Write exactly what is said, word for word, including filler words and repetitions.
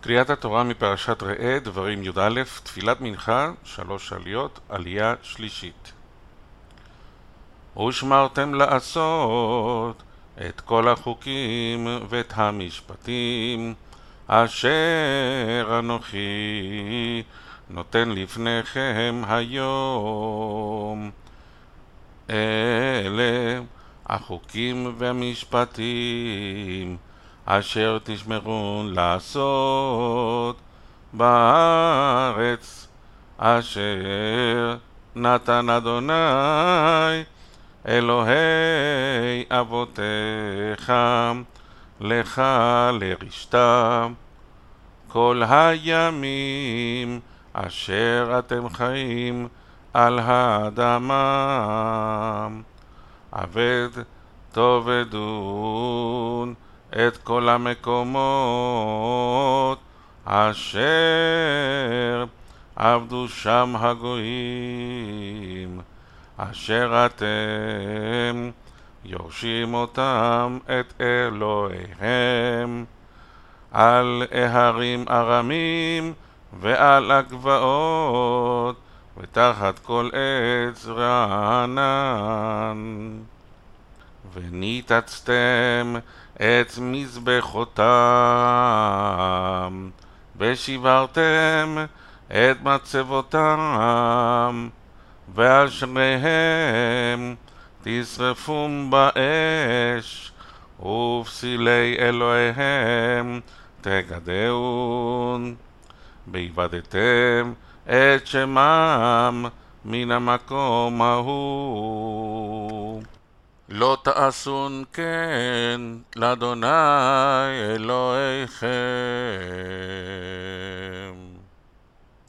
קריאת התורה מפרשת ראה, דברים י"א, תפילת מנחה, שלוש עליות, עלייה שלישית. ושמרתם לעשות את כל החוקים ואת המשפטים אשר אנוכי נותן לפניכם היום. אלה החוקים והמשפטים אשר תשמרו לעשות בארץ אשר נתן אדוני אלוהי אבותיך לך לרשתה כל הימים אשר אתם חיים על האדמה. עבד תעבדון את כל המקומות אשר עבדו שם הגויים אשר אתם יורשים אותם את אלוהיהם על ההרים ארמים ועל הגבעות ותחת כל עץ רענן. וניתצתם את מזבחותם ושברתם את מצבותם ועל שניהם תשרפום באש ובפסילי אלוהיהם תגדעון. והיבדתם את שמם מן המקום ההוא. לא תעשון כן לאדוני אלוהיכם.